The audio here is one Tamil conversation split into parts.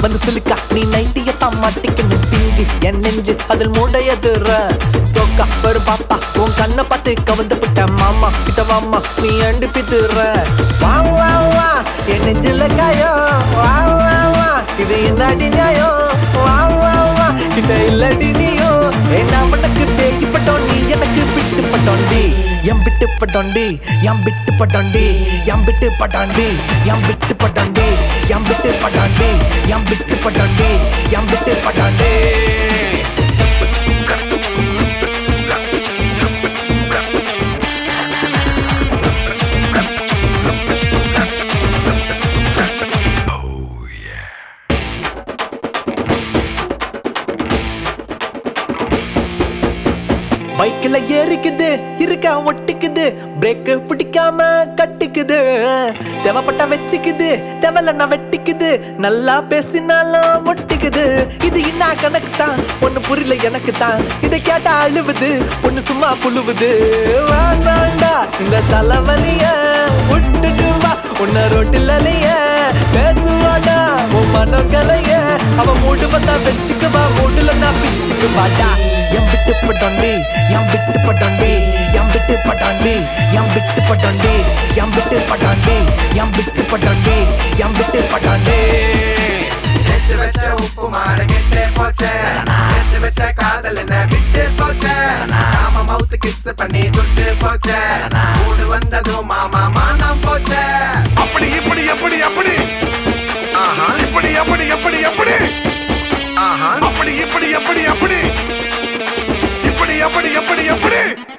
வந்து சிலுக்கா நீ நைட்டியத்தான் மாட்டிக்கணும் பிஞ்சு என் நெஞ்சு அதில் மூடையதுற சோக்கா ஒரு பாப்பா உன் கண்ணை பார்த்து கவந்து விட்ட மாமா கிட்ட வாமா நீ அண்டிப்பித்துற வா வா வா என் நெஞ்சில காயம் வா வா வா இது என்னடி நியாயம் வா வா வா கிட்ட இல்லடி நீயோ என்ன உனக்கு தேய்ப்பட்டோம் நீ எனக்கு விட்டு பட்டோண்டி எம் விட்டு பட்டோண்டி எம் விட்டு பட்டோண்டி எம் விட்டு பட்டாண்டி எம் விட்டு பட்டாண்டி எம் விட்டு பட்டாண்டி எம் விட்டு பட்டாண்டி எம் விட்டு பட்டாண்டி பைக்ல ஏறிக்குது இருக்க ஒட்டிக்குது பிரேக் பிடிக்காம கட்டிக்குது தேவைப்பட்ட வச்சுக்குது தேவையில்ல வெட்டிக்குது நல்லா பேசினாலும் ஒட்டிக்குது இது என்ன கணக்கு தான் ஒண்ணு புரியல எனக்கு தான் இதை கேட்டா அழுவுது ஒண்ணு சும்மா புழுவுது வேண்டாண்டா இந்த தலைவலிய விட்டுட்டு வா உன்ன ரோட்டிலைய பேசுவாடா உன் மனங்களைய அவ மூடு வந்தா வச்சுக்குவா மூடுல நான் பிச்சுக்கு வாடா எம் விட்டு பட்டாண்டி எம் விட்டு பட்டாண்டி எம் விட்டு பட்டாண்டி எம் விட்டு பட்டாண்டி எம் விட்டு பட்டாண்டி எம் விட்டு பட்டாண்டி எம் விட்டு பட்டாண்டி எடுத்து வச்ச உப்பு மாட கெட்டே போச்சே எடுத்து வச்ச காதல் என்ன விட்டு போச்சே நாம மவுத்து கிஸ் பண்ணி துட்டு போச்சே மூடு வந்ததும் மாமா மானம் போச்சே அப்படி இப்படி எப்படி அப்படி ஆஹா இப்படி எப்படி எப்படி எப்படி ஆஹா அப்படி இப்படி எப்படி அப்படி இப்படி எப்படி எப்படி எப்படி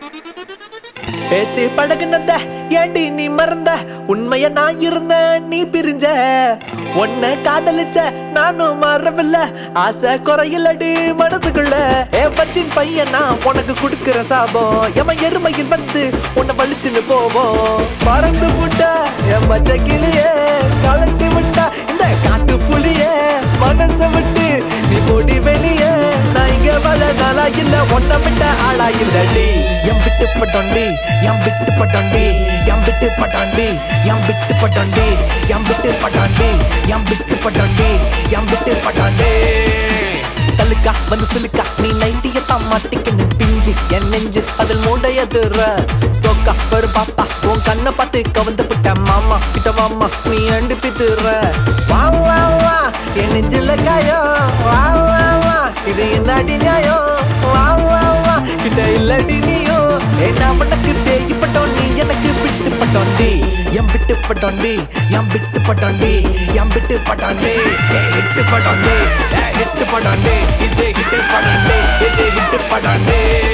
பேசி பழகுனத ஏண்டி நீ மறந்த உண்மைய நான் இருந்த நீ பிரிஞ்ச உன்னை காதலிச்ச நானும் மறவில்ல ஆசை குறையிலடி மனசுக்குள்ள பச்சின் பையனா உனக்கு குடுக்கிற சாபம் எம எருமையில் வந்து உன்னை வலிச்சுன்னு போவோம் பறந்து விட்டா என் பச்சை கிளியே கலட்டி விட்டா இந்த காட்டு புளியே மனச விட்டு நீ போடி வெளியே நான் இங்க வள நாளா இல்ல ஒன்ன விட்ட ஆளா இல்லடி எம் விட்டு பட்டாண்டி எம் விட்டு பட்டாண்டி எம் விட்டு பட்டாண்டி எம் விட்டு பட்டாண்டி எம் விட்டு பட்டாண்டி எம் விட்டு பட்டாண்டி எம் விட்டு பட்டாண்டி தலுக்கா வந்து சிலுக்கா நீ நைட்டியத்தான் மாட்டிக்கணும் பிஞ்சு என் நெஞ்சு அதில் மூடையதுற சோக்கா ஒரு பாப்பா உன் கண்ணை பார்த்து கவந்து விட்ட மாமா கிட்ட வாமா நீ அண்டிப்பித்துற வா வா வா என் நெஞ்சில காயம் வா வா வா இது என்னடி நியாயம் வா வா வா கிட்ட இல்லடி நீயோ என்ன உனக்கு தேய்ப்பட்டோம் நீ எனக்கு விட்டு பட்டோண்டி எம் விட்டு பட்டோண்டி எம் விட்டு பட்டோண்டி எம் விட்டு பட்டாண்டி ஹிட்டு பட்டாண்டி ஹிட்டு பட்டாண்டி இது ஹிட்டு பட்டாண்டி இது ஹிட்டு பட்டாண்டி